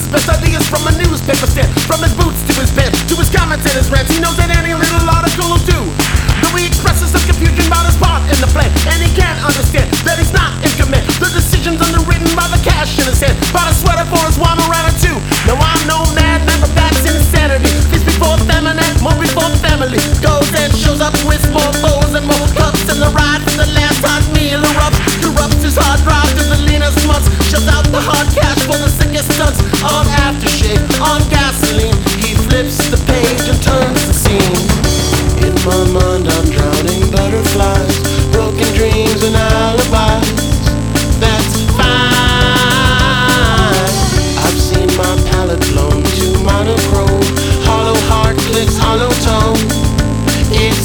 Best ideas from a newspaper stand. From his boots to his pen, to his comments and his rants. He knows that any little article will do. Though he expresses some confusion about his part in the plan, and he can't understand that he's not in command. The decision's underwritten by the cash in his hand, by the sweater for his warm around too. No, I'm no madman, but that's insanity. Feast before famine, more before family. Goes and shows up with more foes and more cups, and the ride for the last hot meal erupts. Corrupts his hard drive to the leanest months. Shells out the hard cash for the sickest stunts. On aftershave, on gasoline, he flips the page and turns the scene. In my mind I'm drowning butterflies, broken dreams and alibis. That's fine. I've seen my palette blown to monochrome, hollow heart clicks, hollow tone. It's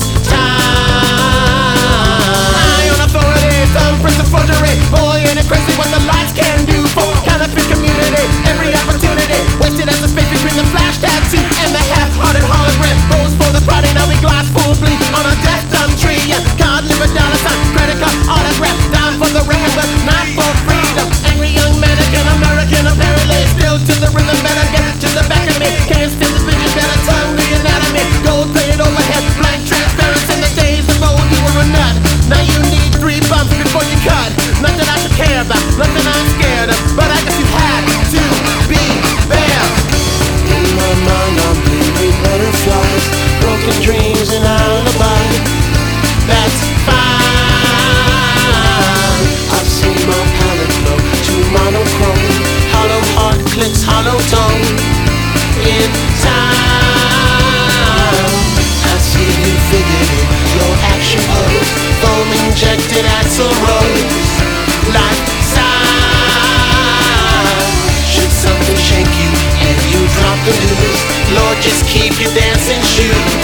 time. Eye on authority, thumbprints of forgery. Boy, ain't it crazy what the lights can do for counterfeit community. Every opportunity wasted as the space between the flash tattoo and the half-hearted hologram. Rose for the Friday, now we glass full bleed on a death dumb tree. Yeah, God live a dollar sign, credit card, autograph, down for the record, but not for freedom. Angry young mannequin, American apparently, still to the rhythm, better get it to the back of me. Can't steal the vision, better tongue the anatomy. Gold plated overhead, blank transparency. In the days of old, you were a nut. Now you need 3 bumps before you cut. Nothing I should care about, nothing I'm scared of, but I guess you had to be there. In my mind I'm bleeding butterflies, broken dreams and alibis. That's fine. I've seen my palette flow to monochrome, hollow heart clicks, hollow tone. In time, I see you figured in your action pose, foam injected axle rose. Like sign. Should something shake you and you drop the news, Lord, just keep your dancing shoes.